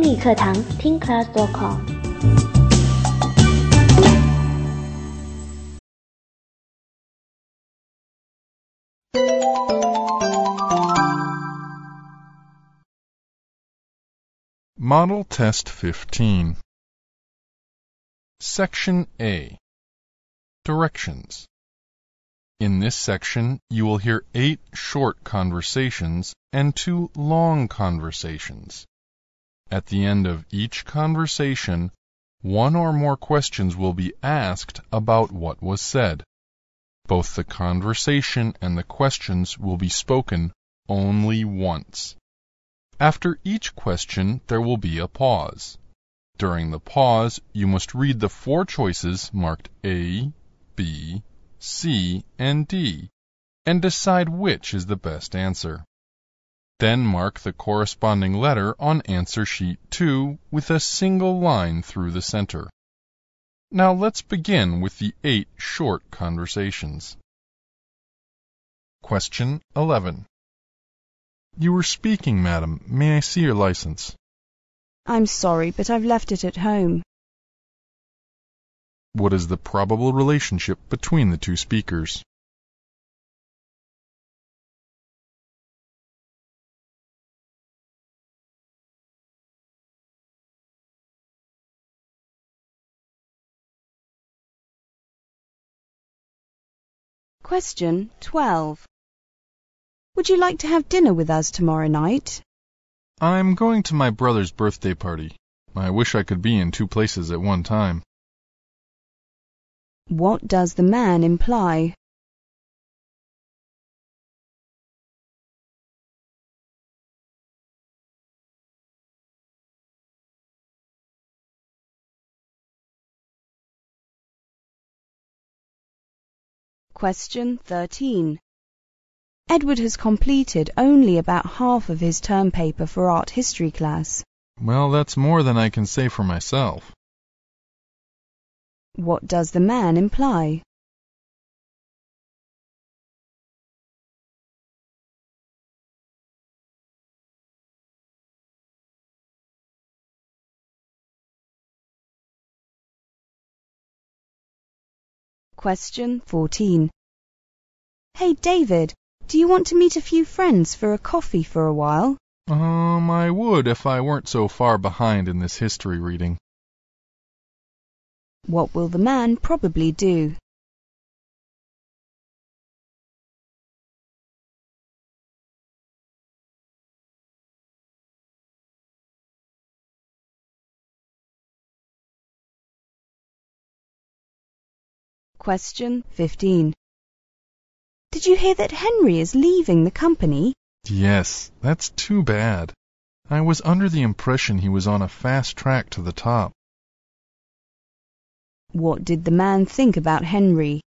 英语课堂听 class.com。 Model Test 15. Section A. Directions. In this section, you will hear 8 short conversations and 2 long conversations. At the end of each conversation, 1 or more questions will be asked about what was said. Both the conversation and the questions will be spoken only once. After each question, there will be a pause. During the pause, you must read the 4 choices marked A, B, C, and D, and decide which is the best answer. Then mark the corresponding letter on answer sheet 2 with a single line through the center. Now let's begin with the 8 short conversations. Question 11. You were speaking, madam. May I see your license? I'm sorry, but I've left it at home. What is the probable relationship between the 2 speakers? Question 12. Would you like to have dinner with us tomorrow night? I'm going to my brother's birthday party. I wish I could be in 2 places at one time. What does the man imply? Question 13. Edward has completed only about half of his term paper for art history class. Well, that's more than I can say for myself. What does the man imply? Question 14. Hey, David, do you want to meet a few friends for a coffee for a while? I would if I weren't so far behind in this history reading. What will the man probably do? Question 15. Did you hear that Henry is leaving the company? Yes, that's too bad. I was under the impression he was on a fast track to the top. What did the man think about Henry?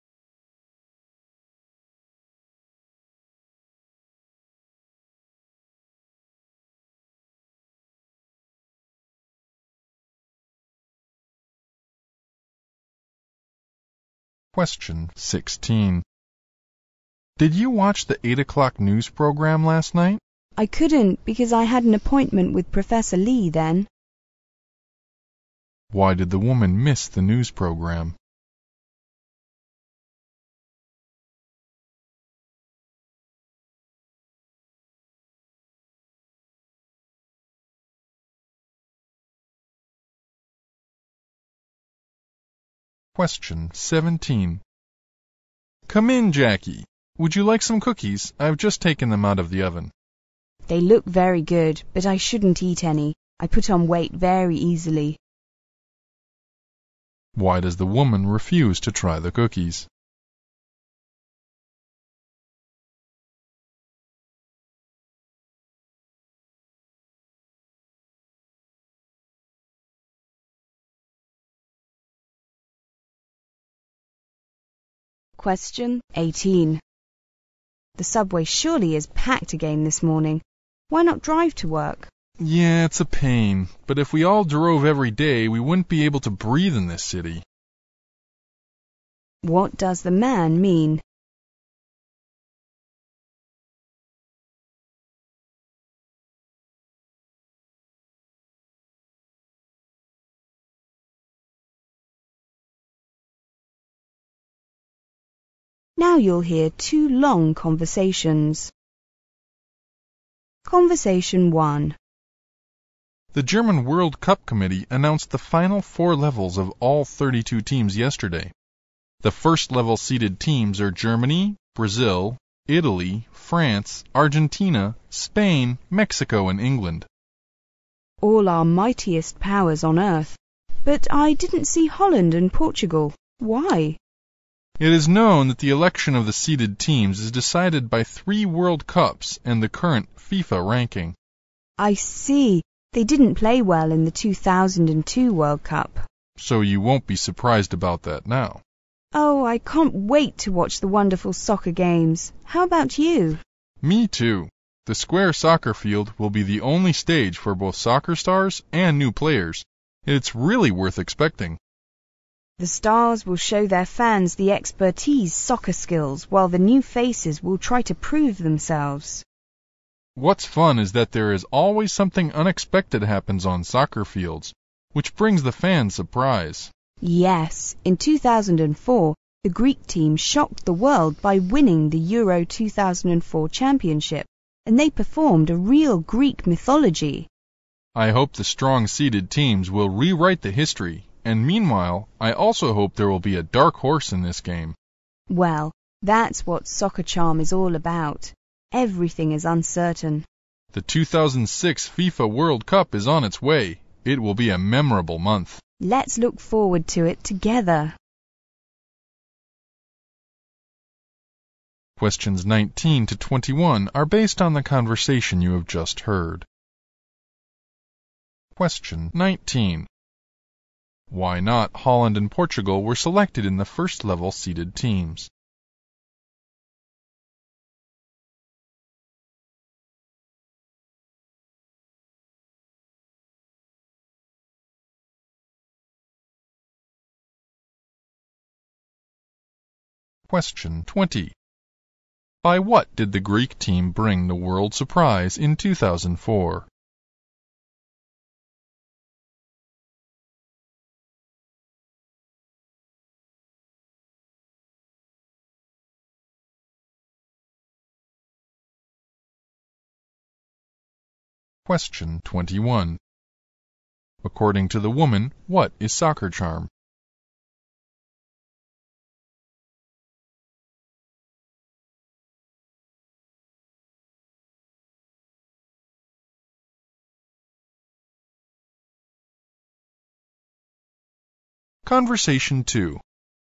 Question 16. Did you watch the 8 o'clock news program last night? I couldn't because I had an appointment with Professor Lee then. Why did the woman miss the news program? Question 17. Come in, Jackie. Would you like some cookies? I've just taken them out of the oven. They look very good, but I shouldn't eat any. I put on weight very easily. Why does the woman refuse to try the cookies? Question 18. The subway surely is packed again this morning. Why not drive to work? Yeah, it's a pain, but if we all drove every day, we wouldn't be able to breathe in this city. What does the man mean? Now you'll hear two long conversations. Conversation 1. The German World Cup Committee announced the final 4 levels of all 32 teams yesterday. The first level seeded teams are Germany, Brazil, Italy, France, Argentina, Spain, Mexico, and England. All our mightiest powers on earth. But I didn't see Holland and Portugal. Why? It is known that the election of the seeded teams is decided by 3 World Cups and the current FIFA ranking. I see. They didn't play well in the 2002 World Cup. So you won't be surprised about that now. Oh, I can't wait to watch the wonderful soccer games. How about you? Me too. The square soccer field will be the only stage for both soccer stars and new players. It's really worth expecting. The stars will show their fans the expertise soccer skills, while the new faces will try to prove themselves. What's fun is that there is always something unexpected happens on soccer fields, which brings the fans surprise. Yes, in 2004, the Greek team shocked the world by winning the Euro 2004 championship, and they performed a real Greek mythology. I hope the strong seeded teams will rewrite the history, and meanwhile, I also hope there will be a dark horse in this game. Well, that's what Soccer Charm is all about. Everything is uncertain. The 2006 FIFA World Cup is on its way. It will be a memorable month. Let's look forward to it together. Questions 19 to 21 are based on the conversation you have just heard. Question 19. Why not Holland and Portugal were selected in the first level seeded teams? Question 20. By what did the Greek team bring the world surprise in 2004? Question 21. According to the woman, what is Soccer Charm? Conversation 2.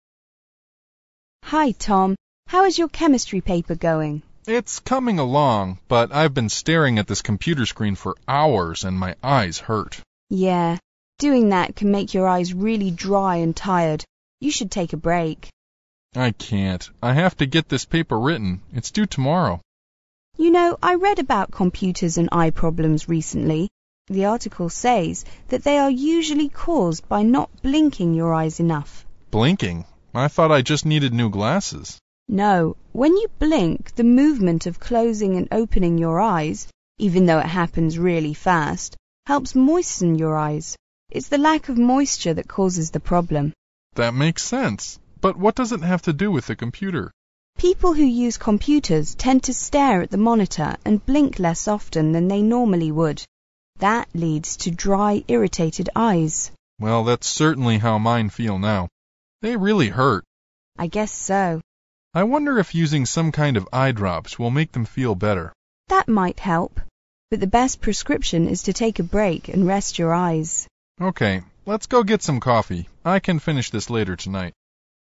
Hi, Tom. How is your chemistry paper going? It's coming along, but I've been staring at this computer screen for hours and my eyes hurt. Yeah, doing that can make your eyes really dry and tired. You should take a break. I can't. I have to get this paper written. It's due tomorrow. You know, I read about computers and eye problems recently. The article says that they are usually caused by not blinking your eyes enough. Blinking? I thought I just needed new glasses. No, when you blink, the movement of closing and opening your eyes, even though it happens really fast, helps moisten your eyes. It's the lack of moisture that causes the problem. That makes sense. But what does it have to do with the computer? People who use computers tend to stare at the monitor and blink less often than they normally would. That leads to dry, irritated eyes. Well, that's certainly how mine feel now. They really hurt. I guess so. I wonder if using some kind of eye drops will make them feel better. That might help, but the best prescription is to take a break and rest your eyes. Okay, let's go get some coffee. I can finish this later tonight.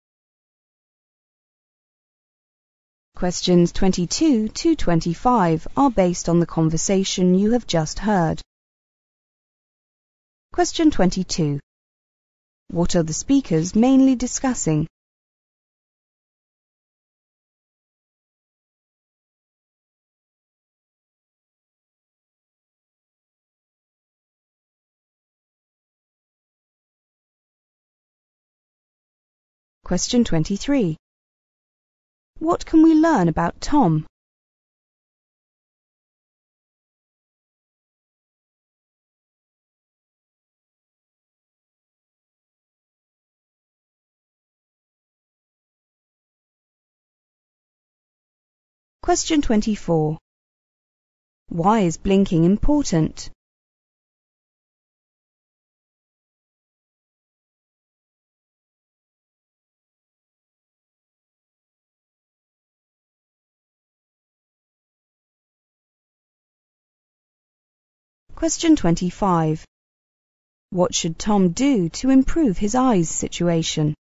Questions 22 to 25 are based on the conversation you have just heard. Question 22. What are the speakers mainly discussing? Question 23. What can we learn about Tom? Question 24. Why is blinking important? Question 25. What should Tom do to improve his eyes situation?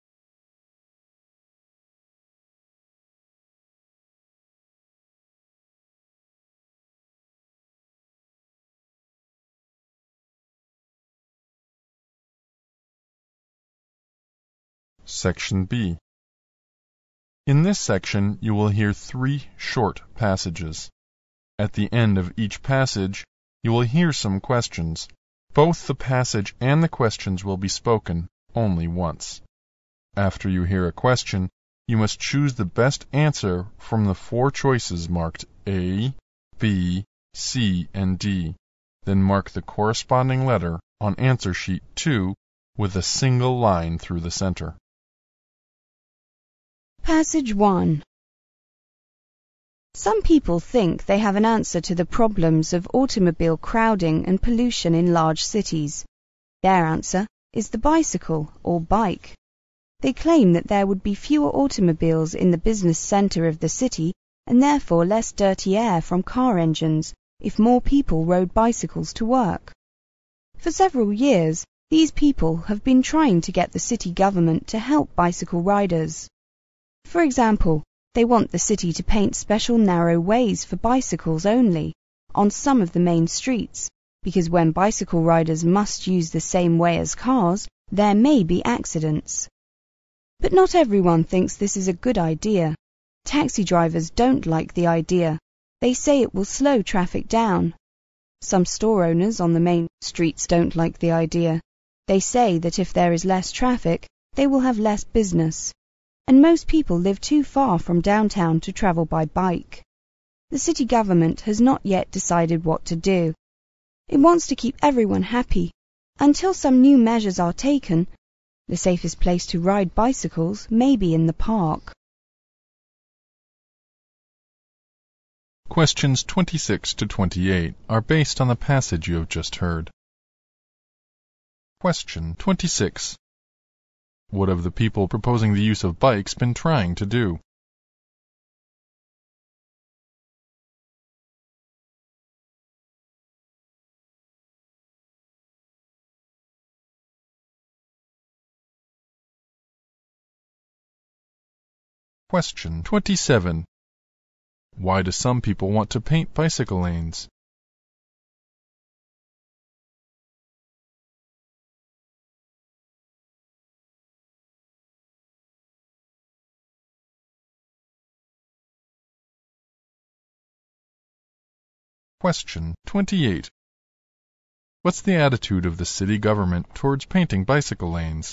Section B. In this section, you will hear 3 short passages. At the end of each passage, you will hear some questions. Both the passage and the questions will be spoken only once. After you hear a question, you must choose the best answer from the 4 choices marked A, B, C, and D. Then mark the corresponding letter on answer sheet 2 with a single line through the center. Passage 1. Some people think they have an answer to the problems of automobile crowding and pollution in large cities. Their answer is the bicycle or bike. They claim that there would be fewer automobiles in the business center of the city and therefore less dirty air from car engines if more people rode bicycles to work. For several years, these people have been trying to get the city government to help bicycle riders. For example, they want the city to paint special narrow ways for bicycles only on some of the main streets, because when bicycle riders must use the same way as cars, there may be accidents. But not everyone thinks this is a good idea. Taxi drivers don't like the idea. They say it will slow traffic down. Some store owners on the main streets don't like the idea. They say that if there is less traffic, they will have less business. And most people live too far from downtown to travel by bike. The city government has not yet decided what to do. It wants to keep everyone happy. Until some new measures are taken, the safest place to ride bicycles may be in the park. Questions 26 to 28 are based on the passage you have just heard. Question 26. What have the people proposing the use of bikes been trying to do? Question 27. Why do some people want to paint bicycle lanes? Question 28. What's the attitude of the city government towards painting bicycle lanes?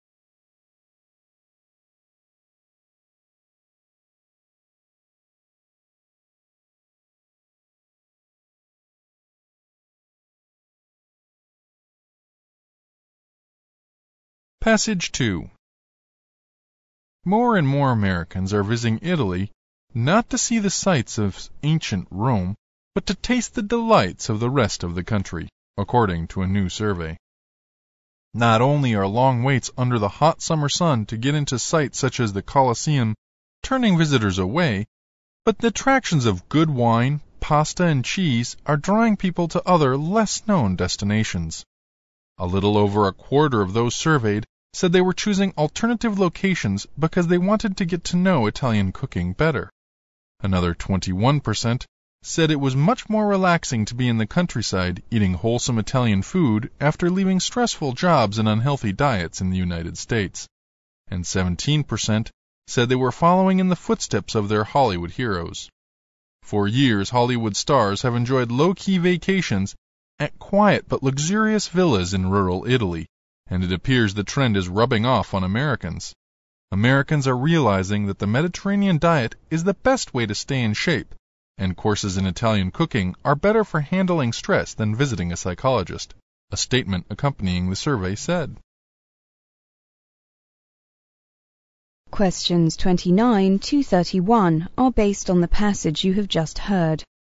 Passage 2. More and more Americans are visiting Italy not to see the sights of ancient Rome, but to taste the delights of the rest of the country, according to a new survey. Not only are long waits under the hot summer sun to get into sights such as the Colosseum turning visitors away, but the attractions of good wine, pasta, and cheese are drawing people to other, less-known destinations. A little over a quarter of those surveyed said they were choosing alternative locations because they wanted to get to know Italian cooking better. Another 21% said it was much more relaxing to be in the countryside eating wholesome Italian food after leaving stressful jobs and unhealthy diets in the United States. And 17% said they were following in the footsteps of their Hollywood heroes. For years, Hollywood stars have enjoyed low-key vacations at quiet but luxurious villas in rural Italy, and it appears the trend is rubbing off on Americans. Americans are realizing that the Mediterranean diet is the best way to stay in shape, and courses in Italian cooking are better for handling stress than visiting a psychologist, a statement accompanying the survey said. Questions 29 to 31 are based on the passage you have just heard.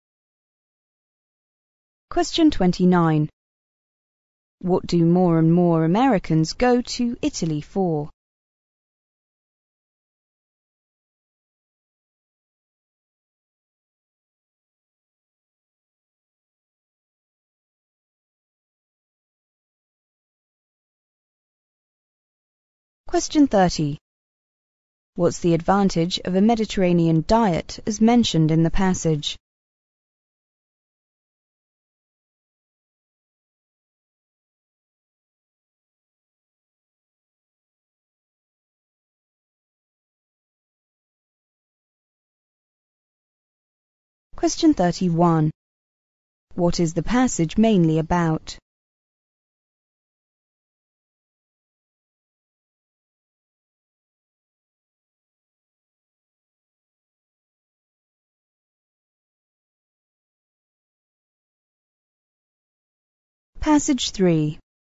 Question 29. What do more and more Americans go to Italy for? Question 30. What's the advantage of a Mediterranean diet as mentioned in the passage? Question 31. What is the passage mainly about? Passage 3.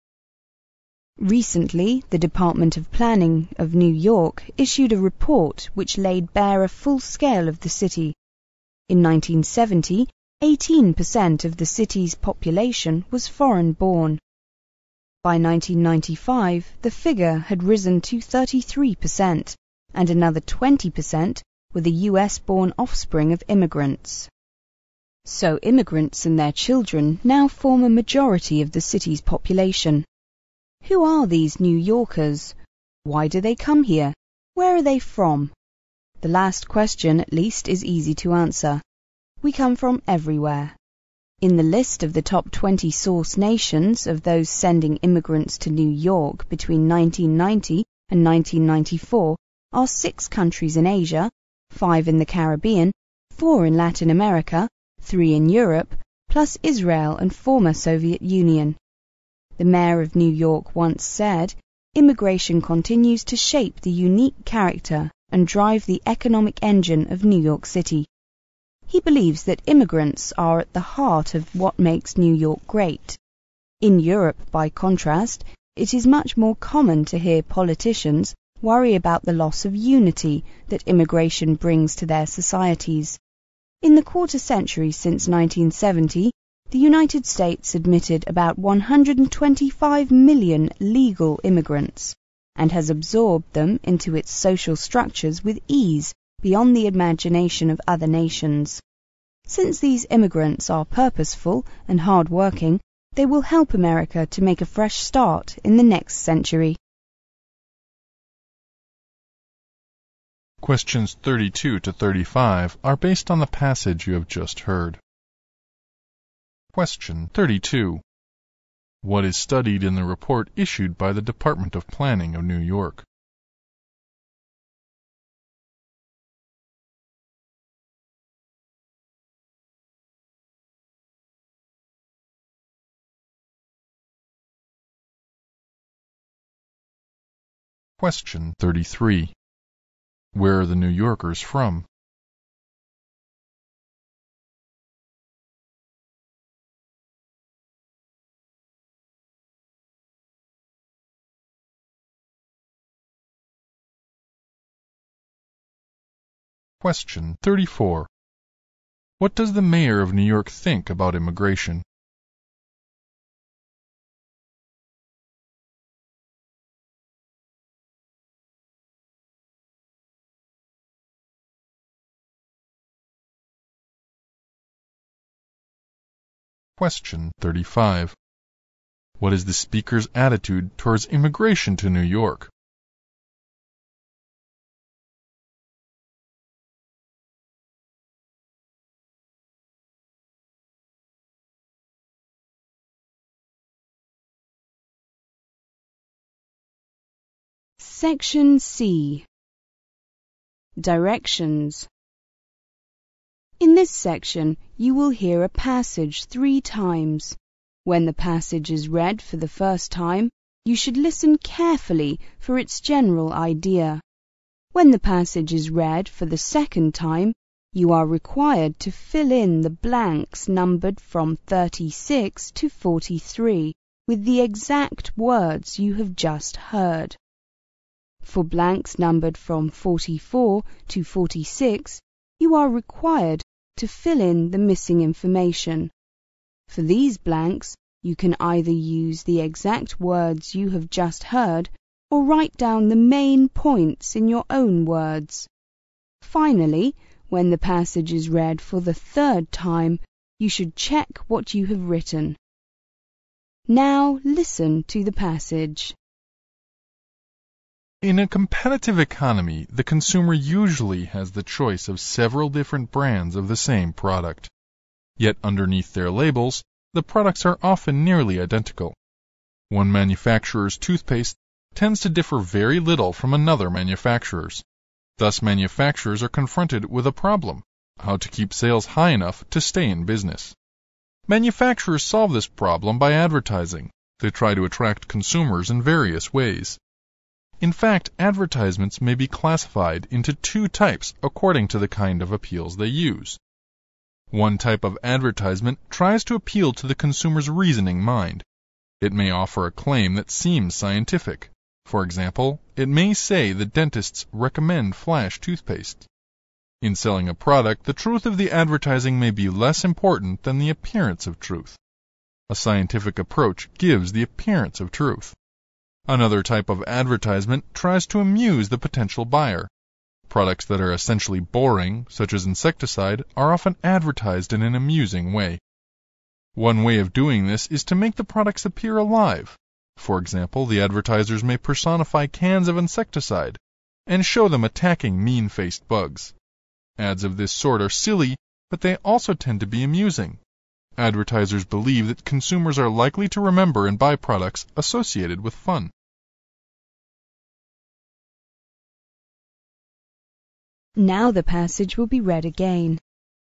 Recently, the Department of Planning of New York issued a report which laid bare a full scale of the city. In 1970, 18% of the city's population was foreign-born. By 1995, the figure had risen to 33%, and another 20% were the US-born offspring of immigrants. So immigrants and their children now form a majority of the city's population. Who are these New Yorkers? Why do they come here? Where are they from? The last question, at least, is easy to answer. We come from everywhere. In the list of the top 20 source nations of those sending immigrants to New York between 1990 and 1994 are 6 countries in Asia, 5 in the Caribbean, 4 in Latin America, 3 in Europe, plus Israel and former Soviet Union. The mayor of New York once said, "Immigration continues to shape the unique character and drive the economic engine of New York City." He believes that immigrants are at the heart of what makes New York great. In Europe, by contrast, it is much more common to hear politicians worry about the loss of unity that immigration brings to their societies. In the quarter century since 1970, the United States admitted about 125 million legal immigrants and has absorbed them into its social structures with ease beyond the imagination of other nations. Since these immigrants are purposeful and hard-working, they will help America to make a fresh start in the next century. Questions 32 to 35 are based on the passage you have just heard. Question 32. What is studied in the report issued by the Department of Planning of New York? Question 33. Where are the New Yorkers from? Question 34. What does the mayor of New York think about immigration? Question 35. What is the speaker's attitude towards immigration to New York? Section C. Directions. In this section, you will hear a passage 3 times. When the passage is read for the first time, you should listen carefully for its general idea. When the passage is read for the second time, you are required to fill in the blanks numbered from 36 to 43 with the exact words you have just heard. For blanks numbered from 44 to 46, you are required to fill in the missing information. For these blanks, you can either use the exact words you have just heard or write down the main points in your own words. Finally, when the passage is read for the third time, you should check what you have written. Now listen to the passage. In a competitive economy, the consumer usually has the choice of several different brands of the same product. Yet underneath their labels, the products are often nearly identical. One manufacturer's toothpaste tends to differ very little from another manufacturer's. Thus, manufacturers are confronted with a problem: how to keep sales high enough to stay in business. Manufacturers solve this problem by advertising. They try to attract consumers in various ways. In fact, advertisements may be classified into two types according to the kind of appeals they use. One type of advertisement tries to appeal to the consumer's reasoning mind. It may offer a claim that seems scientific. For example, it may say the dentists recommend Flash toothpaste. In selling a product, the truth of the advertising may be less important than the appearance of truth. A scientific approach gives the appearance of truth. Another type of advertisement tries to amuse the potential buyer. Products that are essentially boring, such as insecticide, are often advertised in an amusing way. One way of doing this is to make the products appear alive. For example, the advertisers may personify cans of insecticide and show them attacking mean-faced bugs. Ads of this sort are silly, but they also tend to be amusing. Advertisers believe that consumers are likely to remember and buy products associated with fun. Now the passage will be read again.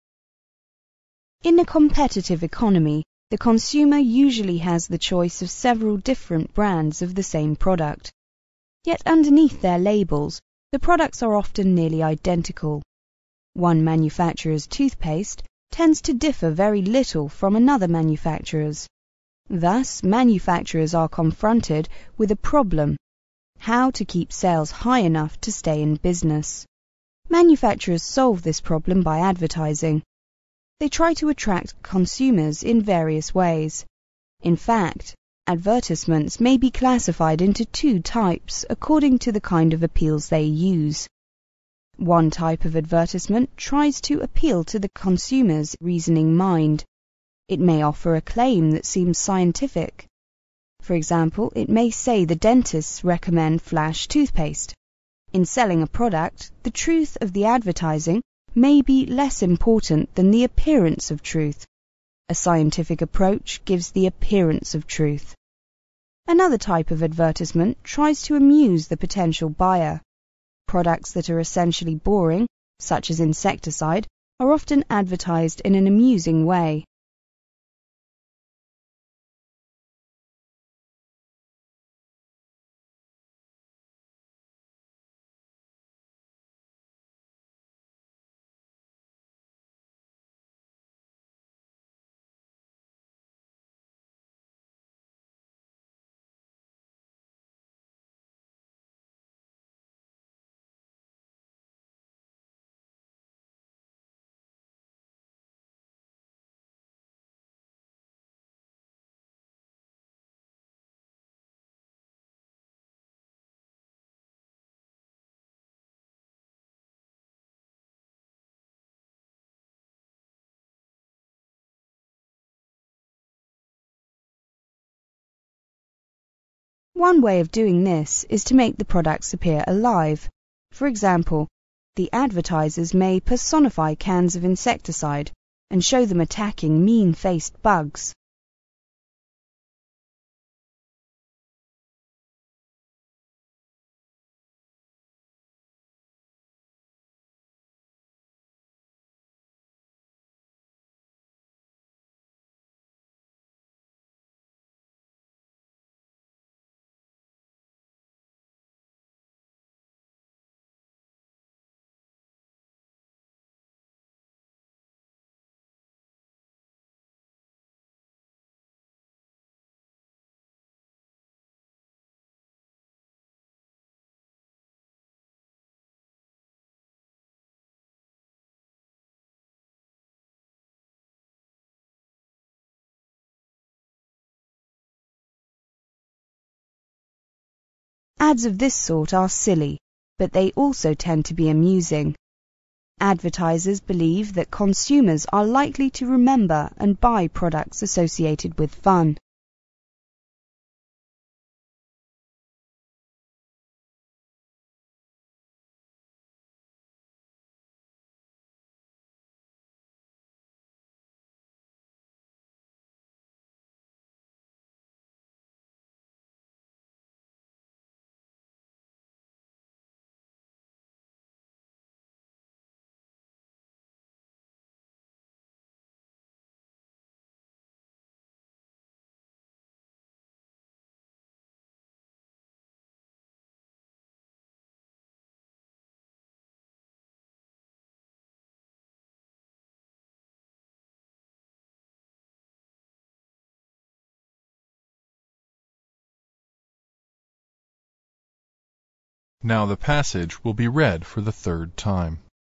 In a competitive economy, the consumer usually has the choice of several different brands of the same product. Yet underneath their labels, the products are often nearly identical. One manufacturer's toothpaste tends to differ very little from another manufacturer's. Thus, manufacturers are confronted with a problem: how to keep sales high enough to stay in business. Manufacturers solve this problem by advertising. They try to attract consumers in various ways. In fact, advertisements may be classified into two types according to the kind of appeals they use. One type of advertisement tries to appeal to the consumer's reasoning mind. It may offer a claim that seems scientific. For example, it may say the dentists recommend Flash toothpaste. In selling a product, the truth of the advertising may be less important than the appearance of truth. A scientific approach gives the appearance of truth. Another type of advertisement tries to amuse the potential buyer. Products that are essentially boring, such as insecticide, are often advertised in an amusing way. One way of doing this is to make the products appear alive. For example, the advertisers may personify cans of insecticide and show them attacking mean-faced bugs. Ads of this sort are silly, but they also tend to be amusing. Advertisers believe that consumers are likely to remember and buy products associated with fun. Now the passage will be read for the third time.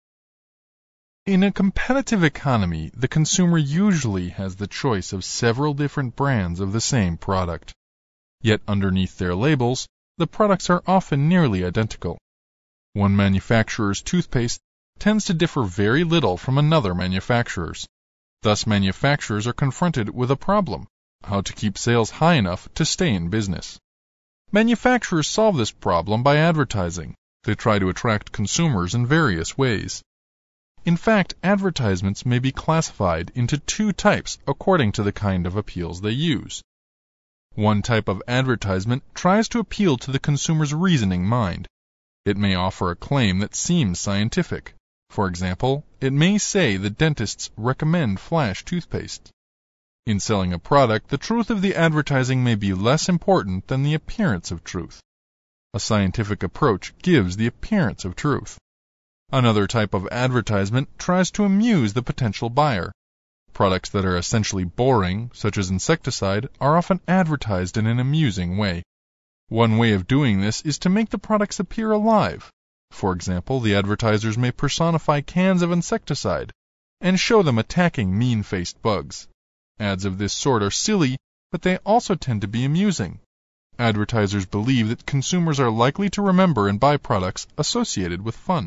In a competitive economy, the consumer usually has the choice of several different brands of the same product. Yet underneath their labels, the products are often nearly identical. One manufacturer's toothpaste tends to differ very little from another manufacturer's. Thus, manufacturers are confronted with a problem: how to keep sales high enough to stay in business. Manufacturers solve this problem by advertising. They try to attract consumers in various ways. In fact, advertisements may be classified into two types according to the kind of appeals they use. One type of advertisement tries to appeal to the consumer's reasoning mind. It may offer a claim that seems scientific. For example, it may say that dentists recommend Flash toothpaste. In selling a product, the truth of the advertising may be less important than the appearance of truth. A scientific approach gives the appearance of truth. Another type of advertisement tries to amuse the potential buyer. Products that are essentially boring, such as insecticide, are often advertised in an amusing way. One way of doing this is to make the products appear alive. For example, the advertisers may personify cans of insecticide and show them attacking mean-faced bugs. Ads of this sort are silly, but they also tend to be amusing. Advertisers believe that consumers are likely to remember and buy products associated with fun.